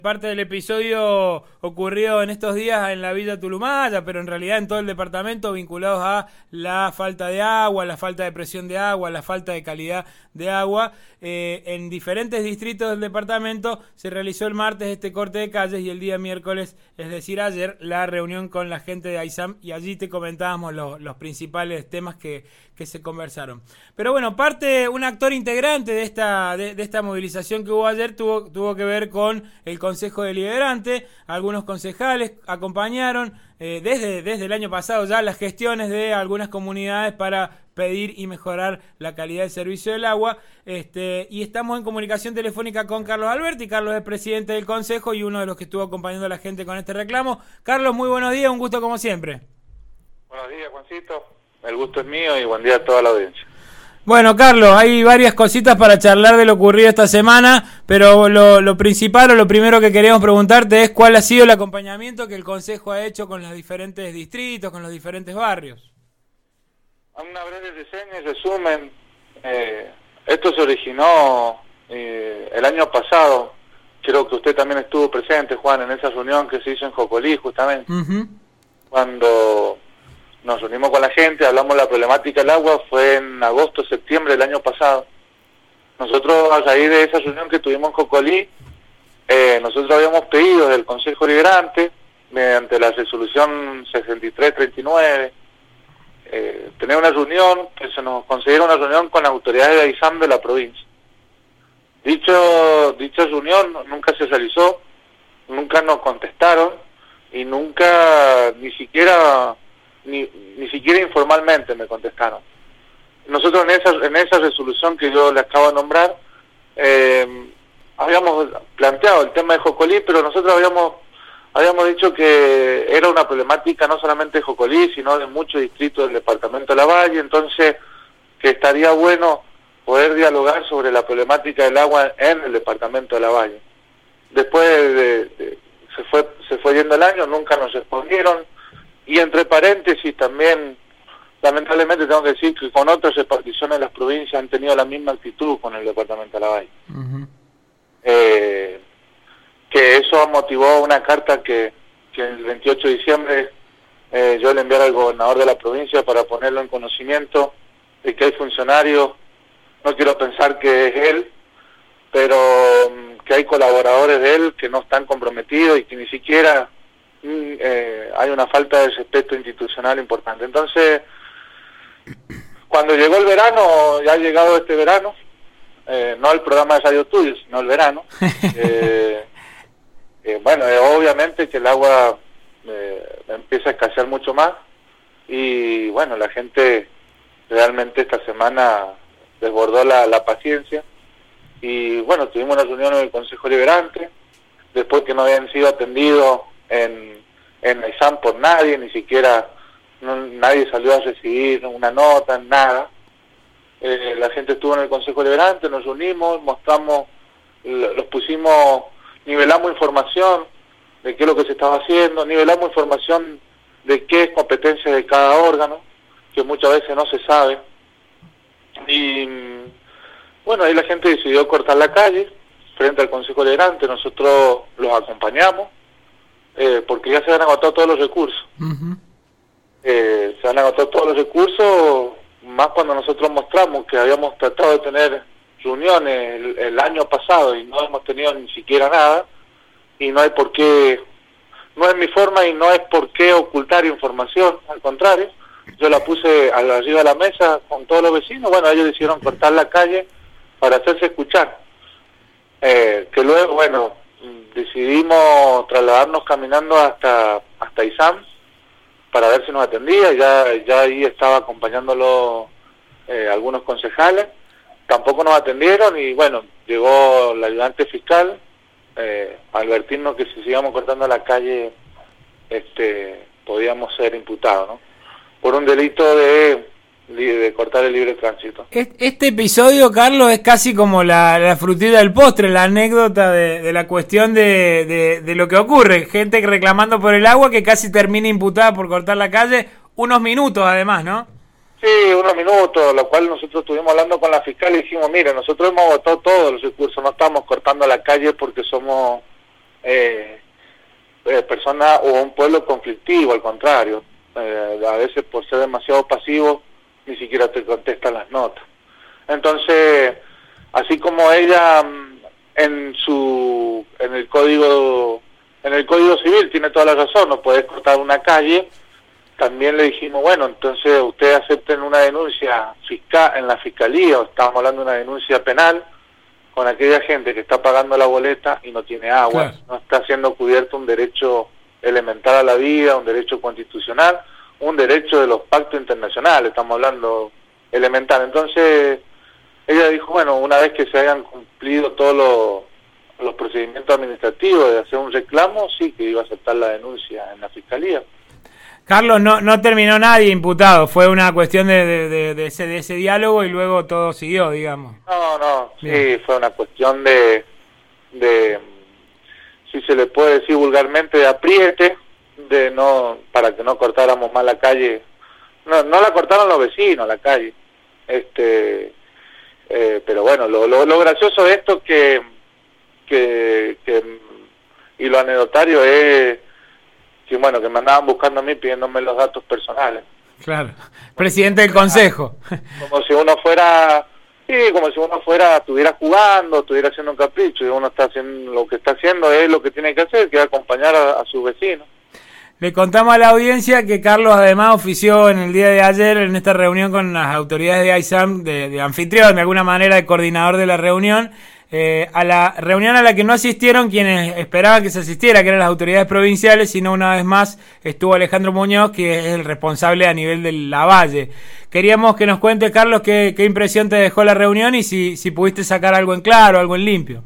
Parte del episodio ocurrió en estos días en la Villa Tulumaya, pero en realidad en todo el departamento, vinculados a la falta de agua, la falta de presión de agua, la falta de calidad de agua. En diferentes distritos del departamento se realizó el martes este corte de calles y el día miércoles, es decir ayer, la reunión con la gente de AISAM, y allí te comentábamos los principales temas que se conversaron. Pero bueno, un actor integrante de esta movilización que hubo ayer tuvo que ver con el Consejo Deliberante. Algunos concejales acompañaron desde el año pasado ya las gestiones de algunas comunidades para pedir y mejorar la calidad del servicio del agua. Y estamos en comunicación telefónica con Carlos Alberti. Carlos es presidente del Consejo y uno de los que estuvo acompañando a la gente con este reclamo. Carlos, muy buenos días, un gusto como siempre. Buenos días, Juancito. El gusto es mío y buen día a toda la audiencia. Bueno, Carlos, hay varias cositas para charlar de lo ocurrido esta semana, pero lo principal o lo primero que queremos preguntarte es cuál ha sido el acompañamiento que el Consejo ha hecho con los diferentes distritos, con los diferentes barrios. Una breve reseña y resumen. Esto se originó el año pasado. Creo que usted también estuvo presente, Juan, en esa reunión que se hizo en Jocolí, justamente. Cuando nos reunimos con la gente, hablamos de la problemática del agua, fue en agosto, septiembre del año pasado. Nosotros, a raíz de esa reunión que tuvimos en Jocolí, nosotros habíamos pedido del Consejo Deliberante, mediante la resolución 6339, tener una reunión, que se nos concediera una reunión con las autoridades de AISAM de la provincia. Dicha reunión nunca se realizó, nunca nos contestaron y nunca, ni siquiera informalmente me contestaron. Nosotros en esa resolución que yo le acabo de nombrar, habíamos planteado el tema de Jocolí, pero nosotros habíamos dicho que era una problemática no solamente de Jocolí, sino de muchos distritos del departamento de Lavalle, entonces que estaría bueno poder dialogar sobre la problemática del agua en el departamento de Lavalle. Después se fue yendo el año, nunca nos respondieron. Y entre paréntesis también, lamentablemente tengo que decir que con otras reparticiones de las provincias han tenido la misma actitud con el departamento de Lavalle. Que eso motivó una carta que el 28 de diciembre yo le envié al gobernador de la provincia para ponerlo en conocimiento de que hay funcionarios, no quiero pensar que es él, pero que hay colaboradores de él que no están comprometidos y que ni siquiera hay una falta de respeto institucional importante. Entonces, cuando llegó el verano, ya ha llegado este verano, no el programa de Radio Estudios, sino el verano, bueno, obviamente que el agua empieza a escasear mucho más y bueno, la gente realmente esta semana desbordó la paciencia y bueno, tuvimos una reunión en el Consejo Deliberante, después que no habían sido atendidos en AISAM por nadie, ni siquiera nadie salió a recibir una nota, nada. La gente estuvo en el Consejo Deliberante, nos reunimos, mostramos, nivelamos información de qué es lo que se estaba haciendo, nivelamos información de qué es competencia de cada órgano, que muchas veces no se sabe. Y bueno, ahí la gente decidió cortar la calle frente al Consejo Deliberante, nosotros los acompañamos, porque ya se han agotado todos los recursos. Se han agotado todos los recursos, más cuando nosotros mostramos que habíamos tratado de tener reuniones el año pasado y no hemos tenido ni siquiera nada, y no hay por qué, no es mi forma y no es por qué ocultar información, al contrario, yo la puse arriba de la mesa con todos los vecinos, bueno, ellos decidieron cortar la calle para hacerse escuchar, que luego, bueno, decidimos trasladarnos caminando hasta AISAM para ver si nos atendía, ya ahí estaba acompañándolo algunos concejales, tampoco nos atendieron y bueno, llegó el ayudante fiscal a advertirnos que si sigamos cortando la calle podíamos ser imputados, ¿no? Por un delito de cortar el libre tránsito. Este episodio, Carlos, es casi como la frutilla del postre, la anécdota de la cuestión de lo que ocurre. Gente reclamando por el agua que casi termina imputada por cortar la calle, unos minutos además, ¿no? Sí, unos minutos, lo cual nosotros estuvimos hablando con la fiscal y dijimos, mire, nosotros hemos agotado todos los recursos, no estamos cortando la calle porque somos persona o un pueblo conflictivo, al contrario. A veces por ser demasiado pasivo ni siquiera te contestan las notas. Entonces, así como ella en el código civil tiene toda la razón, no puedes cortar una calle, también le dijimos, bueno, entonces ustedes acepten una denuncia fiscal en la fiscalía, o estamos hablando de una denuncia penal con aquella gente que está pagando la boleta y no tiene agua, claro. No está siendo cubierto un derecho elemental a la vida, un derecho constitucional, un derecho de los pactos internacionales, estamos hablando elemental. Entonces ella dijo, bueno, una vez que se hayan cumplido todos los procedimientos administrativos de hacer un reclamo, sí que iba a aceptar la denuncia en la fiscalía. Carlos, no terminó nadie imputado, fue una cuestión de ese diálogo y luego todo siguió, digamos. No, bien. Sí, fue una cuestión de si se le puede decir vulgarmente, de apriete, para que no cortáramos más la calle. No la cortaron los vecinos, la calle. Pero bueno, lo gracioso de esto y lo anecdotario es que bueno, que me andaban buscando a mí pidiéndome los datos personales. Claro, presidente del consejo. Como si uno fuera, estuviera jugando, estuviera haciendo un capricho, y uno está haciendo, lo que está haciendo es lo que tiene que hacer, que es acompañar a sus vecinos. Le contamos a la audiencia que Carlos además ofició en el día de ayer en esta reunión con las autoridades de AISAM, de anfitrión, de alguna manera de coordinador de la reunión, a la reunión a la que no asistieron quienes esperaban que se asistiera, que eran las autoridades provinciales, sino una vez más estuvo Alejandro Muñoz, que es el responsable a nivel de Lavalle. Queríamos que nos cuente, Carlos, qué impresión te dejó la reunión y si pudiste sacar algo en claro, algo en limpio.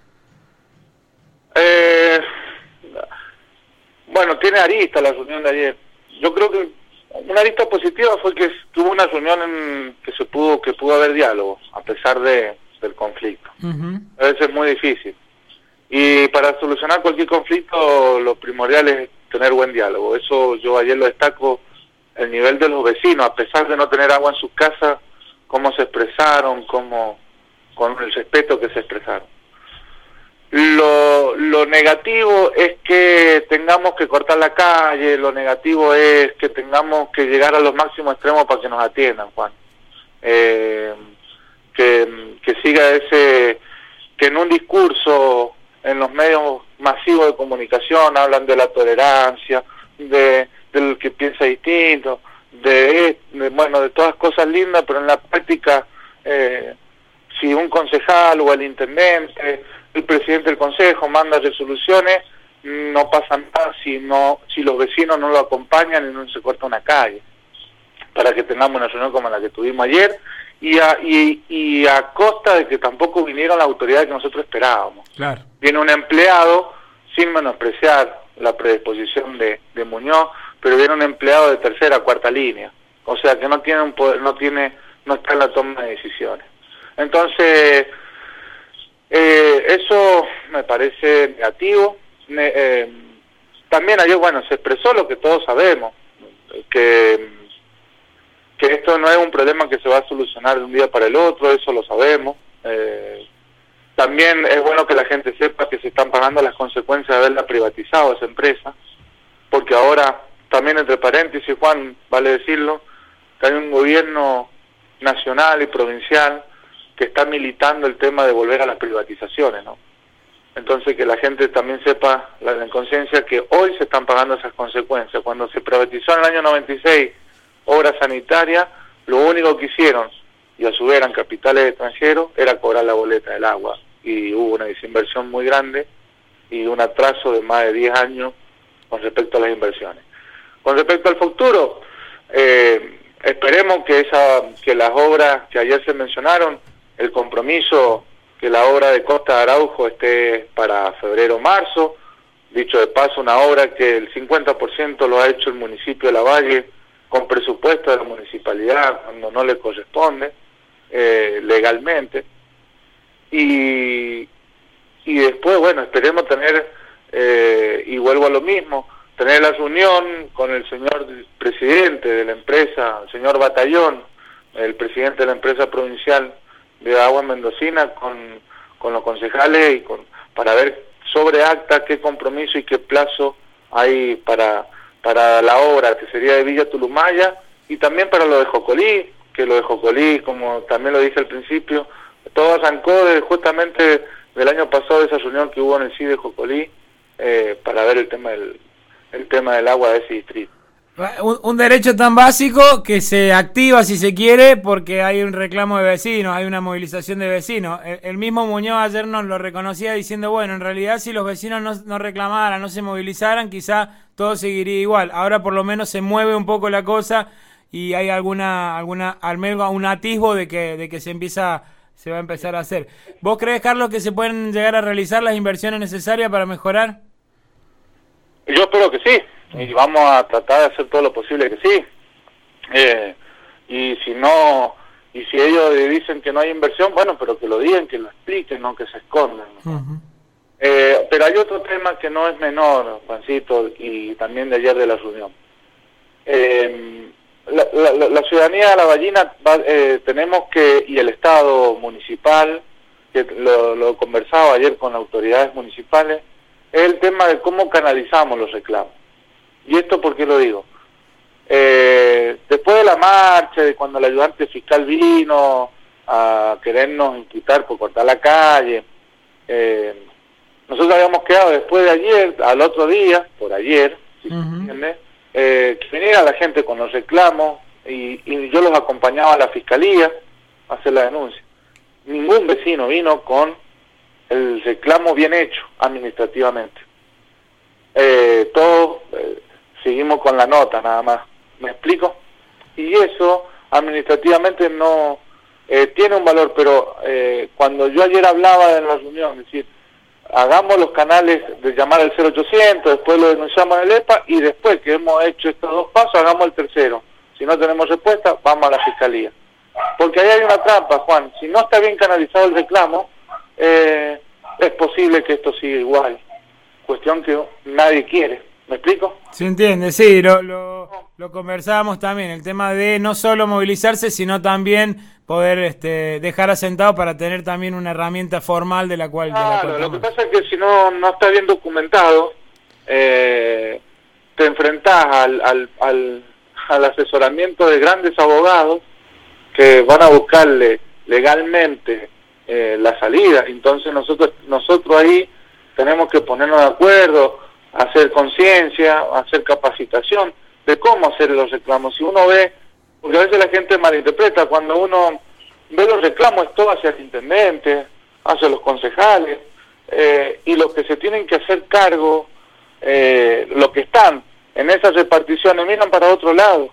Bueno, tiene arista la reunión de ayer. Yo creo que una arista positiva fue que hubo una reunión que pudo haber diálogo, a pesar del conflicto. Uh-huh. A veces es muy difícil. Y para solucionar cualquier conflicto, lo primordial es tener buen diálogo. Eso yo ayer lo destaco, el nivel de los vecinos, a pesar de no tener agua en sus casas, cómo se expresaron, con el respeto que se expresaron. Lo negativo es que tengamos que cortar la calle, lo negativo es que tengamos que llegar a los máximos extremos para que nos atiendan, Juan. Que siga que en un discurso en los medios masivos de comunicación hablan de la tolerancia, del que piensa distinto, de todas cosas lindas, pero en la práctica si un concejal o el intendente, el presidente del consejo manda resoluciones, no pasa nada si los vecinos no lo acompañan y no se corta una calle, para que tengamos una reunión como la que tuvimos ayer, y a costa de que tampoco vinieron las autoridades que nosotros esperábamos. Claro. Viene un empleado, sin menospreciar la predisposición de Muñoz, pero viene un empleado de tercera, cuarta línea, o sea que no tiene un poder, no está en la toma de decisiones. Entonces eso me parece negativo. También ayer, se expresó lo que todos sabemos, que esto no es un problema que se va a solucionar de un día para el otro, eso lo sabemos. También es bueno que la gente sepa que se están pagando las consecuencias de haberla privatizado esa empresa, porque ahora, también entre paréntesis, Juan, vale decirlo, que hay un gobierno nacional y provincial que está militando el tema de volver a las privatizaciones, ¿no? Entonces que la gente también sepa, en conciencia, que hoy se están pagando esas consecuencias. Cuando se privatizó en el año 96 obra sanitaria, lo único que hicieron, y a su vez eran capitales extranjeros, era cobrar la boleta del agua, y hubo una desinversión muy grande y un atraso de más de 10 años con respecto a las inversiones. Con respecto al futuro, esperemos que las obras que ayer se mencionaron, el compromiso que la obra de Costa de Araujo esté para febrero o marzo, dicho de paso, una obra que el 50% lo ha hecho el municipio de Lavalle con presupuesto de la municipalidad cuando no le corresponde legalmente, y después, esperemos tener, y vuelvo a lo mismo, tener la reunión con el señor presidente de la empresa, el señor Batallón, el presidente de la empresa provincial de Agua Mendocina, con los concejales para ver sobre acta qué compromiso y qué plazo ahí para la obra que sería de Villa Tulumaya, y también para lo de Jocolí, que lo de Jocolí, como también lo dije al principio, todo arrancó justamente del año pasado, de esa reunión que hubo en el CID de Jocolí, para ver el tema del agua de ese distrito. Un derecho tan básico que se activa, si se quiere, porque hay un reclamo de vecinos, hay una movilización de vecinos. El mismo Muñoz ayer nos lo reconocía diciendo, bueno, en realidad si los vecinos no reclamaran, no se movilizaran, quizá todo seguiría igual. Ahora por lo menos se mueve un poco la cosa y hay al menos un atisbo de que se va a empezar a hacer. ¿Vos crees, Carlos, que se pueden llegar a realizar las inversiones necesarias para mejorar? Yo espero que sí. Y vamos a tratar de hacer todo lo posible que sí. Y si ellos dicen que no hay inversión, bueno, pero que lo digan, que lo expliquen, no que se escondan. Uh-huh. Pero hay otro tema que no es menor, Juancito, y también de ayer de la reunión. La ciudadanía de La Ballina tenemos que, y el Estado municipal, que lo conversaba ayer con autoridades municipales, es el tema de cómo canalizamos los reclamos. ¿Y esto por qué lo digo? Después de la marcha, de cuando el ayudante fiscal vino a querernos imputar por cortar la calle, nosotros habíamos quedado después de ayer, al otro día, por ayer, si uh-huh. se entiende, que viniera la gente con los reclamos y yo los acompañaba a la fiscalía a hacer la denuncia. Ningún vecino vino con el reclamo bien hecho administrativamente. Todos seguimos con la nota nada más, ¿me explico? Y eso administrativamente no tiene un valor, pero cuando yo ayer hablaba en la reunión, es decir, hagamos los canales de llamar al 0800, después lo denunciamos en el EPA, y después que hemos hecho estos dos pasos, hagamos el tercero. Si no tenemos respuesta, vamos a la fiscalía. Porque ahí hay una trampa, Juan. Si no está bien canalizado el reclamo, es posible que esto siga igual. Cuestión que nadie quiere. ¿Me explico? Se entiende, sí, lo conversábamos también, el tema de no solo movilizarse, sino también poder dejar asentado para tener también una herramienta formal de la cual... Claro, lo que pasa es que si no está bien documentado, te enfrentás al asesoramiento de grandes abogados que van a buscarle legalmente la salida. Entonces nosotros ahí tenemos que ponernos de acuerdo, hacer conciencia, hacer capacitación de cómo hacer los reclamos. Si uno ve, porque a veces la gente malinterpreta, cuando uno ve los reclamos es todo hacia el intendente, hacia los concejales, y los que se tienen que hacer cargo, los que están en esas reparticiones miran para otro lado.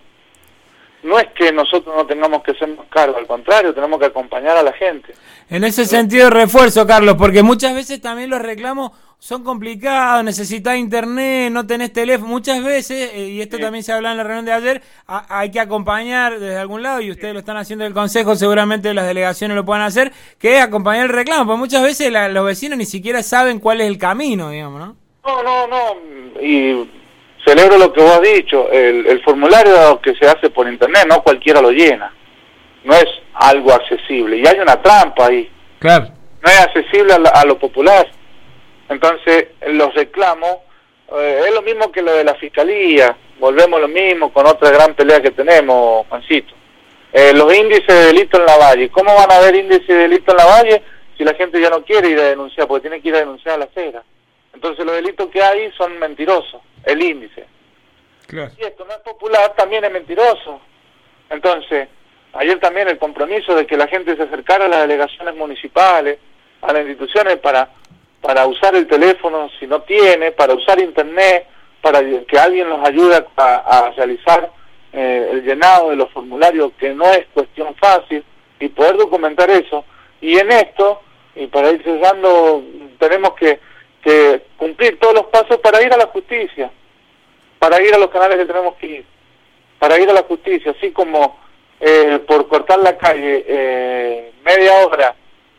No es que nosotros no tengamos que hacernos cargo, al contrario, tenemos que acompañar a la gente. En ese sentido refuerzo, Carlos, porque muchas veces también los reclamos son complicados, necesitas internet, no tenés teléfono, muchas veces, y esto también se hablaba en la reunión de ayer, hay que acompañar desde algún lado, y ustedes lo están haciendo en el Consejo, seguramente las delegaciones lo puedan hacer, que es acompañar el reclamo, porque muchas veces los vecinos ni siquiera saben cuál es el camino, digamos, ¿no? No, y celebro lo que vos has dicho, el formulario que se hace por internet, no cualquiera lo llena, no es algo accesible, y hay una trampa ahí, claro, no es accesible a lo popular. Entonces, los reclamos, es lo mismo que lo de la fiscalía, volvemos lo mismo con otra gran pelea que tenemos, Juancito. Los índices de delito en la Valle, ¿cómo van a haber índices de delito en la Valle si la gente ya no quiere ir a denunciar? Porque tiene que ir a denunciar a la acera. Entonces, los delitos que hay son mentirosos, el índice. Claro. Si esto no es popular, también es mentiroso. Entonces, ayer también el compromiso de que la gente se acercara a las delegaciones municipales, a las instituciones para usar el teléfono si no tiene, para usar internet, para que alguien nos ayude a realizar el llenado de los formularios, que no es cuestión fácil, y poder documentar eso. Y en esto, y para ir cerrando, tenemos que cumplir todos los pasos para ir a la justicia, para ir a los canales que tenemos que ir, para ir a la justicia, así como por cortar la calle media hora,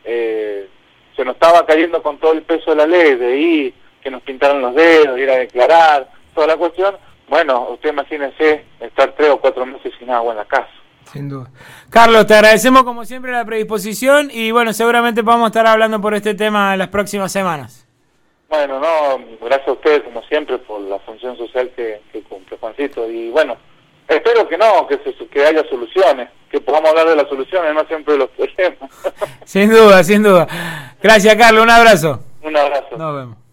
se nos estaba cayendo con todo el peso de la ley, de ir, que nos pintaron los dedos, ir a declarar, toda la cuestión. Bueno, usted imagínese estar 3 o 4 meses sin agua en la casa. Sin duda. Carlos, te agradecemos como siempre la predisposición y bueno, seguramente vamos a estar hablando por este tema en las próximas semanas. Bueno, no, gracias a ustedes como siempre por la función social que cumple, Juancito. Y bueno, espero que no, que haya soluciones, que podamos hablar de las soluciones, no siempre de los problemas. Sin duda, sin duda. Gracias, Carlos, un abrazo. Un abrazo. Nos vemos.